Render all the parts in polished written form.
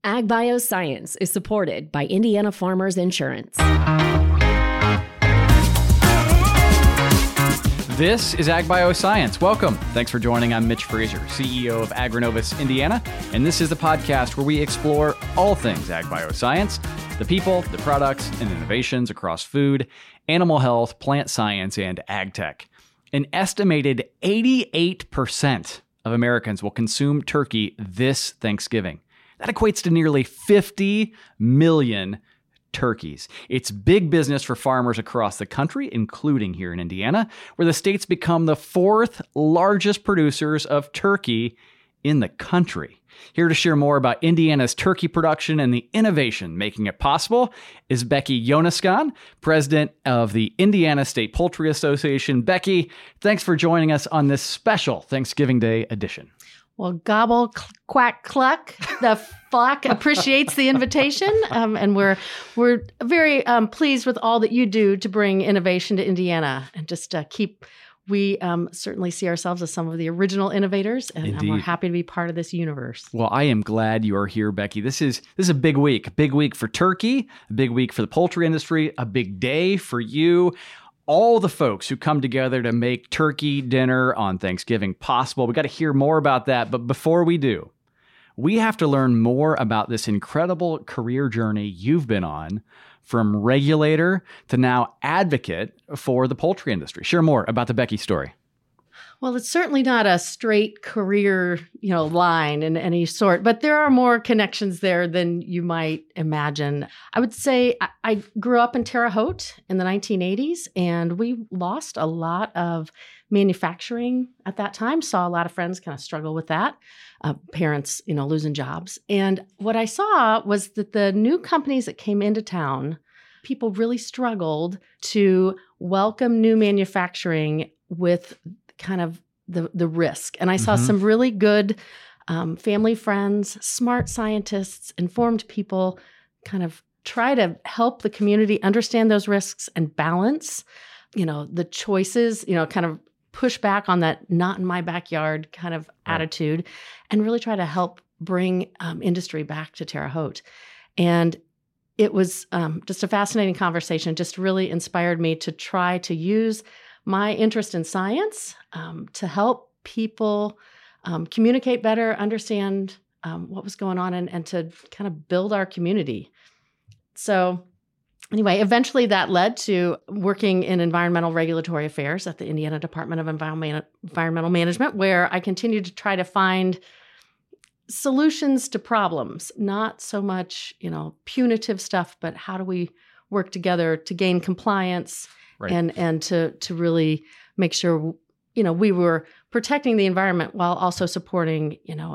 Ag Bioscience is supported by Indiana Farmers Insurance. This is Ag Bioscience. Welcome. Thanks for joining. I'm Mitch Frazier, CEO of Agrinovus Indiana, and this is the podcast where we explore all things Ag Bioscience, the people, the products, and innovations across food, animal health, plant science, and ag tech. An estimated 88% of Americans will consume turkey this Thanksgiving. That equates to nearly 50 million turkeys. It's big business for farmers across the country, including here in Indiana, where the state's become the fourth largest producers of turkey in the country. Here to share more about Indiana's turkey production and the innovation making it possible is Becky Yoniscan, president of the Indiana State Poultry Association. Becky, thanks for joining us on this special Thanksgiving Day edition. Well, gobble, quack, cluck. The flock appreciates the invitation, and we're very pleased with all that you do to bring innovation to Indiana, and just we certainly see ourselves as some of the original innovators, and we're happy to be part of this universe. Well, I am glad you are here, Becky. This is a big week for turkey, a big week for the poultry industry, a big day for you. All the folks who come together to make turkey dinner on Thanksgiving possible. We got to hear more about that. But before we do, we have to learn more about this incredible career journey you've been on, from regulator to now advocate for the poultry industry. Share more about the Becky story. Well, it's certainly not a straight career, line in any sort, but there are more connections there than you might imagine. I would say I grew up in Terre Haute in the 1980s, and we lost a lot of manufacturing at that time. Saw a lot of friends kind of struggle with that, parents, losing jobs. And what I saw was that the new companies that came into town, people really struggled to welcome new manufacturing with kind of the risk. And I saw some really good family friends, smart scientists, informed people kind of try to help the community understand those risks and balance, the choices, kind of push back on that not in my backyard kind of attitude, and really try to help bring industry back to Terre Haute. And it was just a fascinating conversation, just really inspired me to try to use my interest in science to help people communicate better, understand what was going on, and to kind of build our community. So anyway, eventually that led to working in environmental regulatory affairs at the Indiana Department of Environmental Management, where I continued to try to find solutions to problems, not so much, punitive stuff, but how do we work together to gain compliance. Right. And to really make sure, we were protecting the environment while also supporting,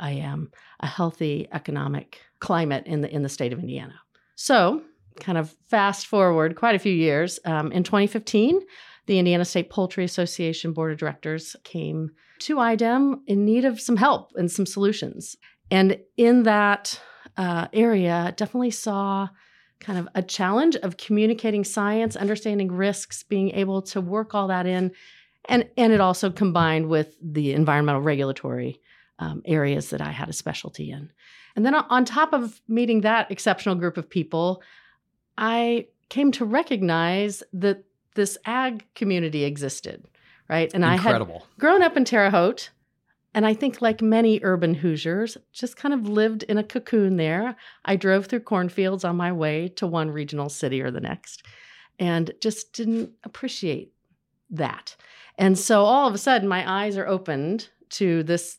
a healthy economic climate in the state of Indiana. So kind of fast forward quite a few years. In 2015, the Indiana State Poultry Association Board of Directors came to IDEM in need of some help and some solutions. And in that area, definitely saw kind of a challenge of communicating science, understanding risks, being able to work all that in. And it also combined with the environmental regulatory areas that I had a specialty in. And then on top of meeting that exceptional group of people, I came to recognize that this ag community existed, right? And Incredible. I had grown up in Terre Haute, and I think like many urban Hoosiers, just kind of lived in a cocoon there. I drove through cornfields on my way to one regional city or the next, and just didn't appreciate that. And so all of a sudden, my eyes are opened to this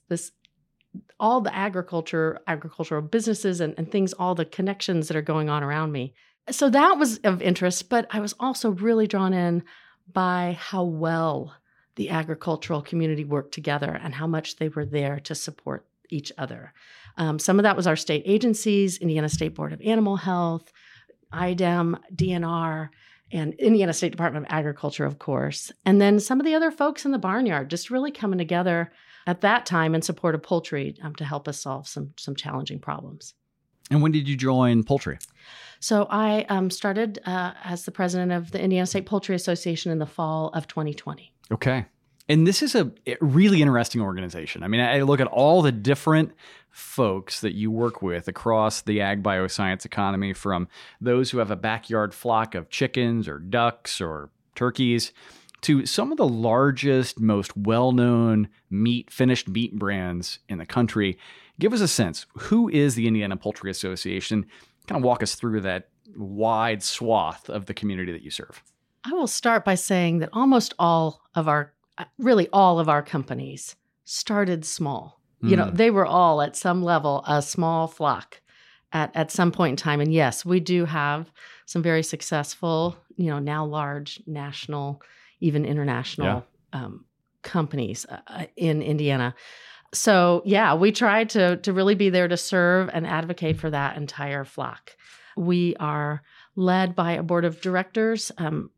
all the agricultural businesses and things, all the connections that are going on around me. So that was of interest, but I was also really drawn in by how well the agricultural community worked together and how much they were there to support each other. Some of that was our state agencies, Indiana State Board of Animal Health, IDEM, DNR, and Indiana State Department of Agriculture, of course. And then some of the other folks in the barnyard just really coming together at that time in support of poultry to help us solve some challenging problems. And when did you join poultry? So I started as the president of the Indiana State Poultry Association in the fall of 2020. Okay. And this is a really interesting organization. I mean, I look at all the different folks that you work with across the ag bioscience economy, from those who have a backyard flock of chickens or ducks or turkeys to some of the largest, most well-known finished meat brands in the country. Give us a sense. Who is the Indiana Poultry Association? Kind of walk us through that wide swath of the community that you serve. I will start by saying that almost all of our companies started small. You know, they were all at some level a small flock at some point in time. And yes, we do have some very successful, now large national, even international companies in Indiana. So yeah, we try to really be there to serve and advocate for that entire flock. We are led by a board of directors,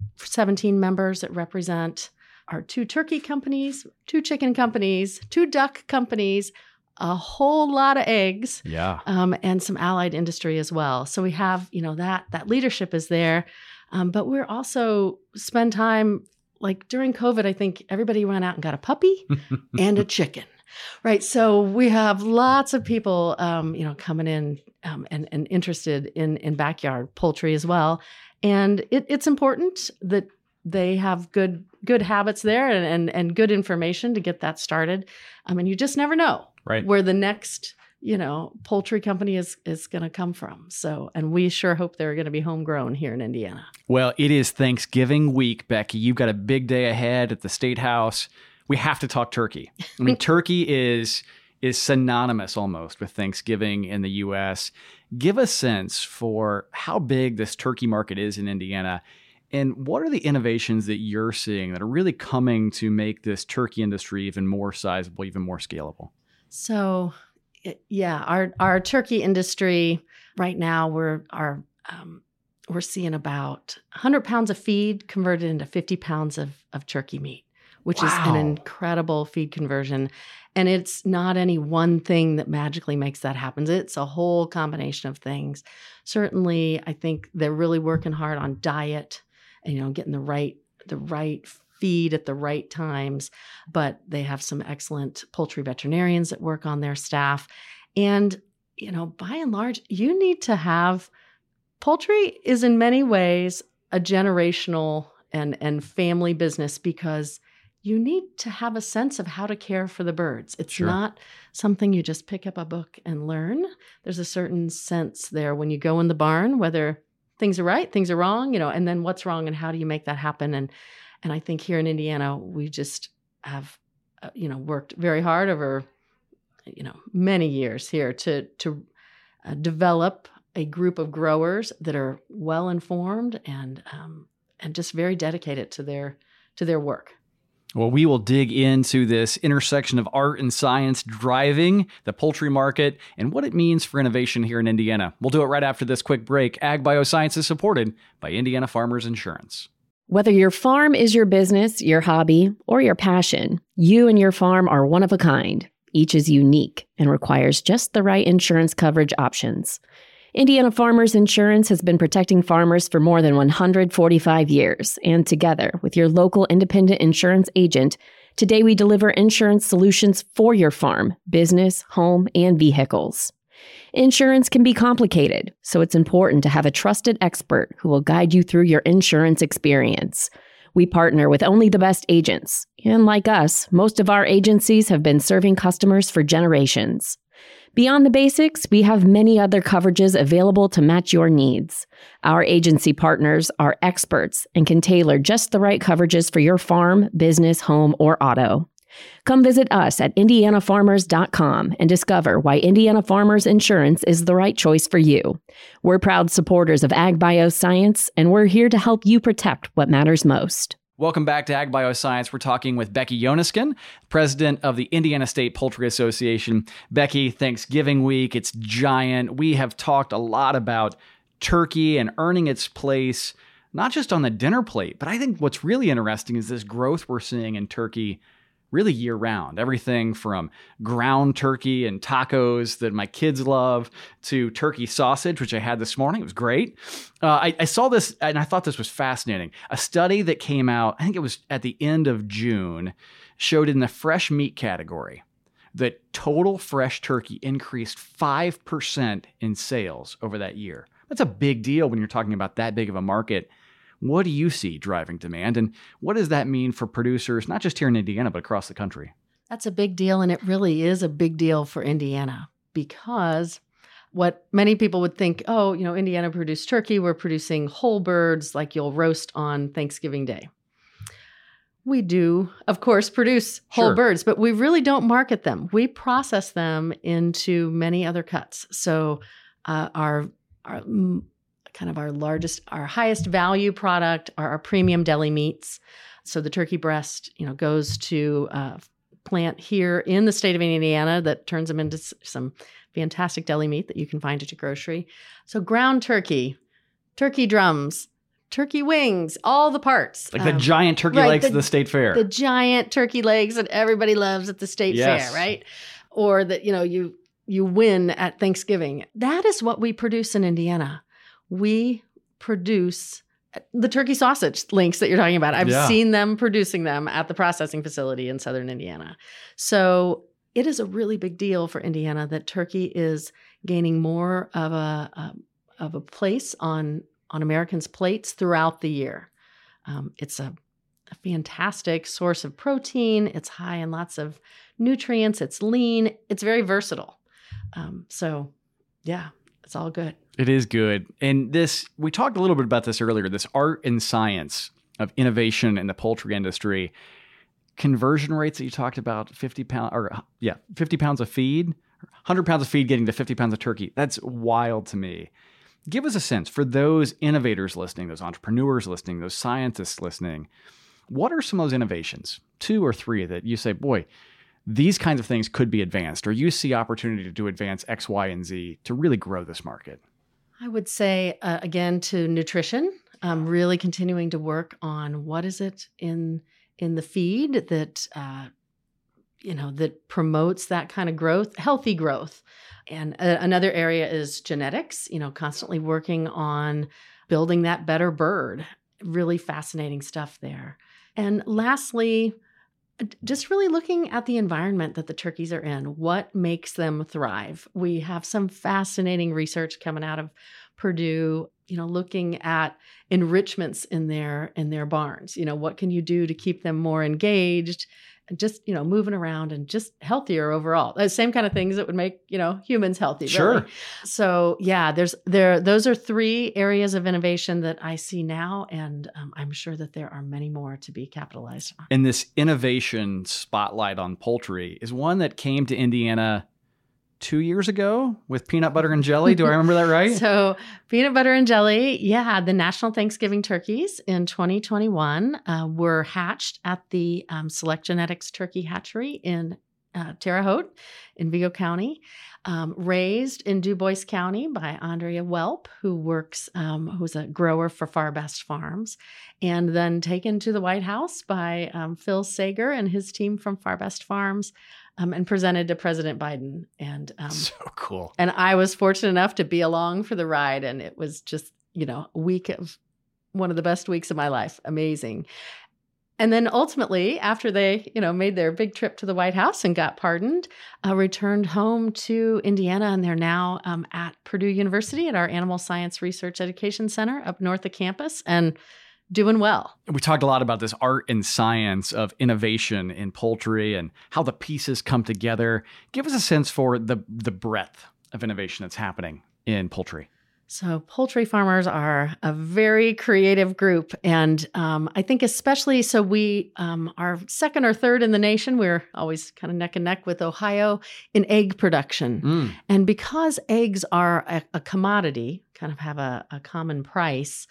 17 members that represent our 2 turkey companies, 2 chicken companies, 2 duck companies, a whole lot of eggs, and some allied industry as well. So we have, that leadership is there, but we're also spend time, like during COVID, I think everybody went out and got a puppy and a chicken, right? So we have lots of people, coming in and interested in backyard poultry as well. And it's important that they have good habits there and good information to get that started. And you just never know where the next, poultry company is going to come from. So, and we sure hope they're going to be homegrown here in Indiana. Well, it is Thanksgiving week, Becky. You've got a big day ahead at the State House. We have to talk turkey. I mean, turkey is synonymous almost with Thanksgiving in the U.S. Give a sense for how big this turkey market is in Indiana. And what are the innovations that you're seeing that are really coming to make this turkey industry even more sizable, even more scalable? So, our turkey industry right now, we're seeing about 100 pounds of feed converted into 50 pounds of turkey meat, which is an incredible feed conversion. And it's not any one thing that magically makes that happen. It's a whole combination of things. Certainly, I think they're really working hard on diet, and getting the right feed at the right times. But they have some excellent poultry veterinarians that work on their staff. And, by and large, you need to have poultry is in many ways a generational and family business, because you need to have a sense of how to care for the birds. It's not something you just pick up a book and learn. There's a certain sense there when you go in the barn, whether things are right, things are wrong, and then what's wrong and how do you make that happen? And I think here in Indiana, we just have, worked very hard over, many years here to develop a group of growers that are well informed and just very dedicated to their work. Well, we will dig into this intersection of art and science driving the poultry market and what it means for innovation here in Indiana. We'll do it right after this quick break. Ag Bioscience is supported by Indiana Farmers Insurance. Whether your farm is your business, your hobby, or your passion, you and your farm are one of a kind. Each is unique and requires just the right insurance coverage options. Indiana Farmers Insurance has been protecting farmers for more than 145 years, and together with your local independent insurance agent, today we deliver insurance solutions for your farm, business, home, and vehicles. Insurance can be complicated, so it's important to have a trusted expert who will guide you through your insurance experience. We partner with only the best agents, and like us, most of our agencies have been serving customers for generations. Beyond the basics, we have many other coverages available to match your needs. Our agency partners are experts and can tailor just the right coverages for your farm, business, home, or auto. Come visit us at indianafarmers.com and discover why Indiana Farmers Insurance is the right choice for you. We're proud supporters of Ag Bioscience, and we're here to help you protect what matters most. Welcome back to Ag Bioscience. We're talking with Becky Yoniskin, president of the Indiana State Poultry Association. Becky, Thanksgiving week, it's giant. We have talked a lot about turkey and earning its place, not just on the dinner plate, but I think what's really interesting is this growth we're seeing in turkey really year round. Everything from ground turkey and tacos that my kids love to turkey sausage, which I had this morning. It was great. I saw this and I thought this was fascinating. A study that came out, I think it was at the end of June, showed in the fresh meat category that total fresh turkey increased 5% in sales over that year. That's a big deal when you're talking about that big of a market. What do you see driving demand, and what does that mean for producers, not just here in Indiana, but across the country? That's a big deal, and it really is a big deal for Indiana, because what many people would think, oh, Indiana produced turkey, we're producing whole birds like you'll roast on Thanksgiving Day. We do, of course, produce whole birds, but we really don't market them. We process them into many other cuts. So our highest value product are our premium deli meats. So the turkey breast, goes to a plant here in the state of Indiana that turns them into some fantastic deli meat that you can find at your grocery. So ground turkey, turkey drums, turkey wings, all the parts. Like the giant turkey legs at the state fair. The giant turkey legs that everybody loves at the state fair, right? Or that, you win at Thanksgiving. That is what we produce in Indiana. We produce the turkey sausage links that you're talking about. I've seen them producing them at the processing facility in southern Indiana. So it is a really big deal for Indiana that turkey is gaining more of a place on Americans' plates throughout the year. It's a fantastic source of protein. It's high in lots of nutrients. It's lean. It's very versatile. It's all good. It is good. And we talked a little bit about this earlier, this art and science of innovation in the poultry industry. Conversion rates that you talked about, 50 pounds of feed, 100 pounds of feed getting to 50 pounds of turkey. That's wild to me. Give us a sense for those innovators listening, those entrepreneurs listening, those scientists listening. What are some of those innovations, 2 or 3, that you say, boy, these kinds of things could be advanced, or you see opportunity to advance X, Y, and Z to really grow this market? I would say, again, to nutrition, really continuing to work on what is it in the feed that, that promotes that kind of growth, healthy growth. And another area is genetics, constantly working on building that better bird. Really fascinating stuff there. And lastly, just really looking at the environment that the turkeys are in, what makes them thrive. We have some fascinating research coming out of Purdue, looking at enrichments in their barns. What can you do to keep them more engaged, just, moving around and just healthier overall. The same kind of things that would make, humans healthy. Sure. Really. So those are 3 areas of innovation that I see now. And I'm sure that there are many more to be capitalized on. And this innovation spotlight on poultry is one that came to Indiana 2 years ago with peanut butter and jelly. Do I remember that right? So peanut butter and jelly, the National Thanksgiving turkeys in 2021 were hatched at the Select Genetics Turkey Hatchery in Terre Haute in Vigo County, raised in Dubois County by Andrea Welp, who's a grower for Farbest Farms, and then taken to the White House by Phil Sager and his team from Farbest Farms. And presented to President Biden. And so cool. And I was fortunate enough to be along for the ride. And it was just, a week of one of the best weeks of my life. Amazing. And then ultimately, after they, made their big trip to the White House and got pardoned, returned home to Indiana. And they're now at Purdue University at our Animal Science Research Education Center up north of campus. And doing well. We talked a lot about this art and science of innovation in poultry and how the pieces come together. Give us a sense for the breadth of innovation that's happening in poultry. So poultry farmers are a very creative group. And I think especially, so we are 2nd or 3rd in the nation. We're always kind of neck and neck with Ohio in egg production. And because eggs are a commodity, kind of have a common price,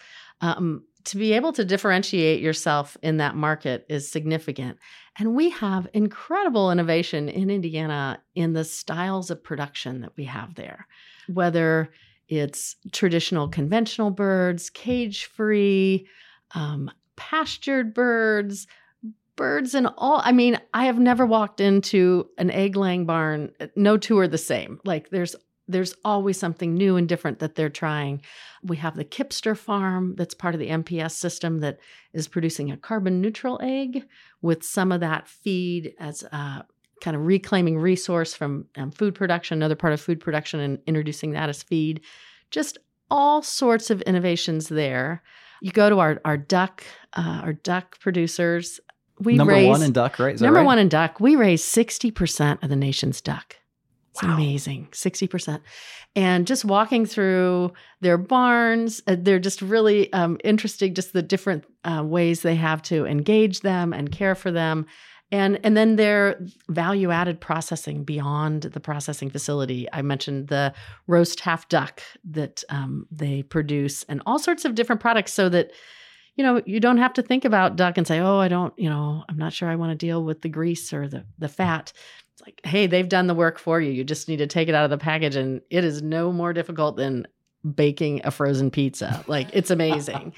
to be able to differentiate yourself in that market is significant. And we have incredible innovation in Indiana in the styles of production that we have there, whether it's traditional conventional birds, cage-free, pastured birds and all. I mean, I have never walked into an egg-laying barn. No two are the same. Like there's there's always something new and different that they're trying. We have the Kipster farm that's part of the MPS system that is producing a carbon neutral egg with some of that feed as a kind of reclaiming resource from food production, another part of food production, and introducing that as feed. Just all sorts of innovations there. You go to our duck producers. Number one in duck, right? Is that number right? one in duck. We raise 60% of the nation's duck. It's Wow. amazing, 60%. And just walking through their barns, they're just really interesting, just the different ways they have to engage them and care for them. And then their value-added processing beyond the processing facility. I mentioned the roast half duck that they produce and all sorts of different products so that, you don't have to think about duck and say, oh, I'm not sure I want to deal with the grease or the fat. It's like, hey, they've done the work for you. You just need to take it out of the package, and it is no more difficult than baking a frozen pizza. Like, it's amazing.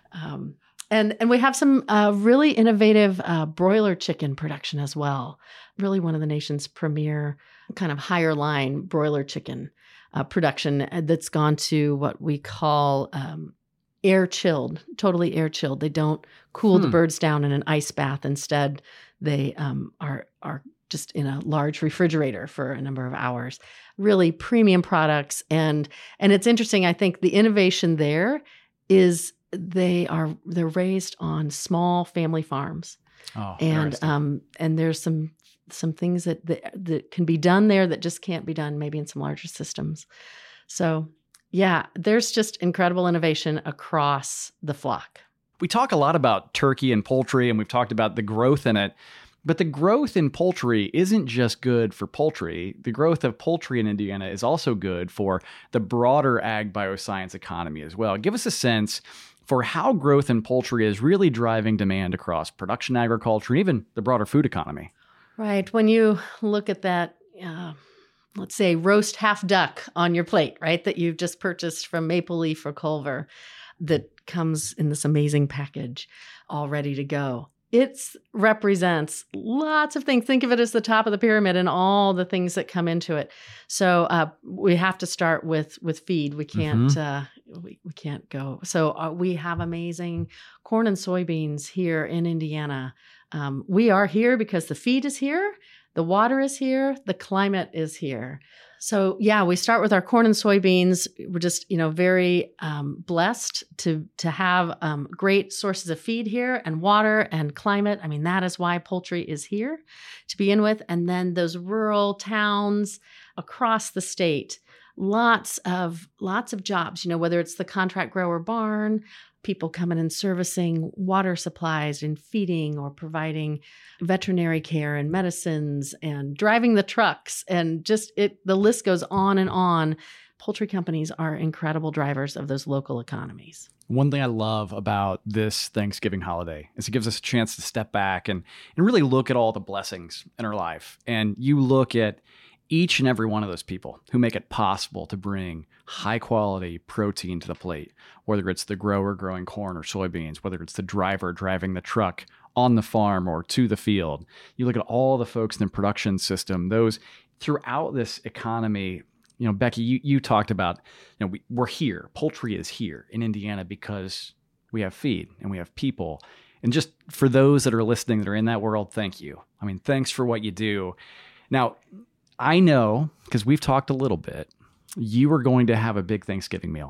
And we have some really innovative broiler chicken production as well. Really one of the nation's premier kind of higher line broiler chicken production that's gone to what we call air chilled, totally air chilled. They don't cool the birds down in an ice bath. Instead, they are just in a large refrigerator for a number of hours. Really premium products. And it's interesting. I think the innovation there is they're raised on small family farms. Oh, and there's some things that can be done there that just can't be done maybe in some larger systems. So yeah, there's just incredible innovation across the flock. We talk a lot about turkey and poultry, and we've talked about the growth in it. But the growth in poultry isn't just good for poultry. The growth of poultry in Indiana is also good for the broader ag bioscience economy as well. Give us a sense for how growth in poultry is really driving demand across production agriculture and even the broader food economy. Right. When you look at that, let's say roast half duck on your plate, right, that you've just purchased from Maple Leaf or Culver that comes in this amazing package all ready to go. It represents lots of things. Think of it as the top of the pyramid and all the things that come into it. So we have to start with feed. We can't we can't go. So we have amazing corn and soybeans here in Indiana. We are here because the feed is here, the water is here, the climate is here. So yeah, we start with our corn and soybeans. We're just, very blessed to have great sources of feed here and water and climate. I mean, that is why poultry is here to begin with. And then those rural towns across the state, lots of jobs, whether it's the contract grower barn, people coming and servicing water supplies and feeding or providing veterinary care and medicines and driving the trucks and just the list goes on and on. Poultry companies are incredible drivers of those local economies. One thing I love about this Thanksgiving holiday is it gives us a chance to step back and really look at all the blessings in our life. And you look at each and every one of those people who make it possible to bring high quality protein to the plate, whether it's the grower growing corn or soybeans, whether it's the driver driving the truck on the farm or to the field. You look at all the folks in the production system, those throughout this economy. Becky, you talked about, we're here. Poultry is here in Indiana because we have feed and we have people. And just for those that are listening that are in that world, thank you. I mean, thanks for what you do. Now, I know, because we've talked a little bit, you are going to have a big Thanksgiving meal.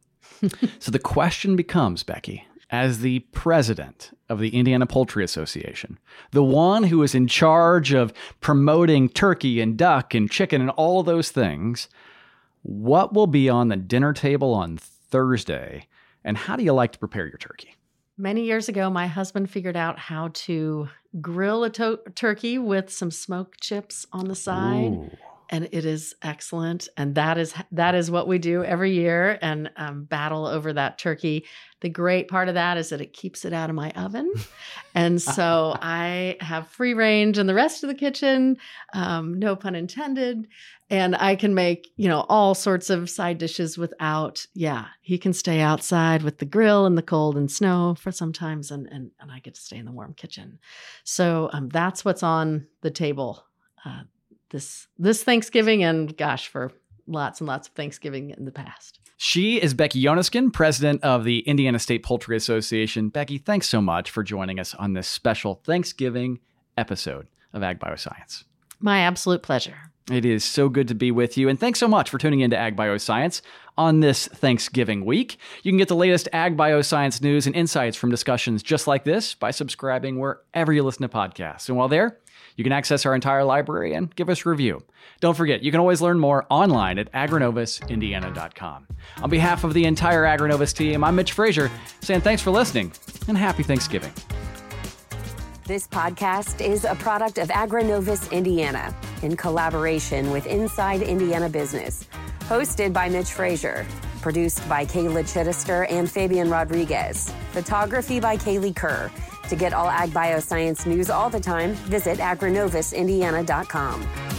So the question becomes, Becky, as the president of the Indiana Poultry Association, the one who is in charge of promoting turkey and duck and chicken and all of those things, what will be on the dinner table on Thursday, and how do you like to prepare your turkey? Many years ago, my husband figured out how to grill a turkey with some smoked chips on the side. Ooh. And it is excellent. And that is what we do every year and battle over that turkey. The great part of that is that it keeps it out of my oven. And so I have free range in the rest of the kitchen, no pun intended. And I can make, all sorts of side dishes without, he can stay outside with the grill in the cold and snow for sometimes. And I get to stay in the warm kitchen. So that's what's on the table this Thanksgiving and gosh, for lots and lots of Thanksgiving in the past. She is Becky Yoniskin, president of the Indiana State Poultry Association. Becky, thanks so much for joining us on this special Thanksgiving episode of Ag Bioscience. My absolute pleasure. It is so good to be with you. And thanks so much for tuning into Ag Bioscience on this Thanksgiving week. You can get the latest Ag Bioscience news and insights from discussions just like this by subscribing wherever you listen to podcasts. And while there, you can access our entire library and give us a review. Don't forget, you can always learn more online at agrinovusindiana.com. On behalf of the entire Agrinovus team, I'm Mitch Frazier, saying thanks for listening and happy Thanksgiving. This podcast is a product of Agrinovus Indiana in collaboration with Inside Indiana Business. Hosted by Mitch Frazier. Produced by Kayla Chittister and Fabian Rodriguez. Photography by Kaylee Kerr. To get all Ag Bioscience news all the time, visit agrinovusindiana.com.